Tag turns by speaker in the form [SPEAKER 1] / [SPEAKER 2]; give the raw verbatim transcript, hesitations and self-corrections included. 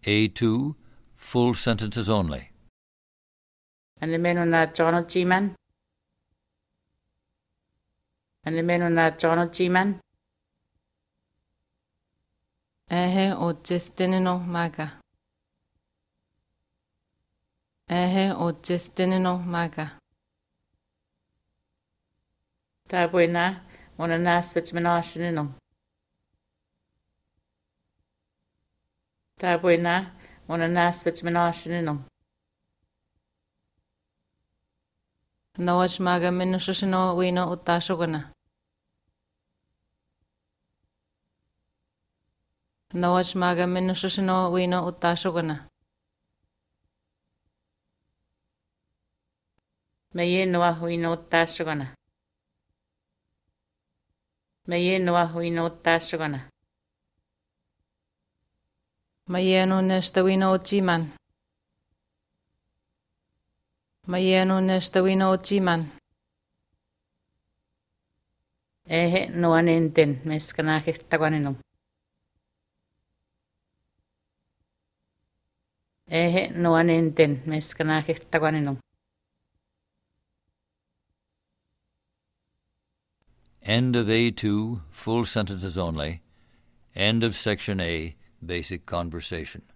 [SPEAKER 1] A two, full sentences only.
[SPEAKER 2] Ani meno na John G-man. Ani meno na John G-man.
[SPEAKER 3] Ehe o Justinino maga. Ehe o Justinino maga.
[SPEAKER 2] Da bwy na, mona na switch menashin inong. Da bwy na, mona na switch menashin inong.
[SPEAKER 3] Nawaj maga minushino wino utashogana. Nawaj maga minushino wino utashogana.
[SPEAKER 2] Maye noa wino utashogana. Maye noa wino utashogana.
[SPEAKER 3] Mayeno nesta wino G-man. Mayeno nesta wino G-man.
[SPEAKER 2] Ehe noa nenten meskana hehtaguaninong. Ehe noa nenten meskana hehtaguaninong.
[SPEAKER 1] End of A two, full sentences only. End of Section A, basic conversation.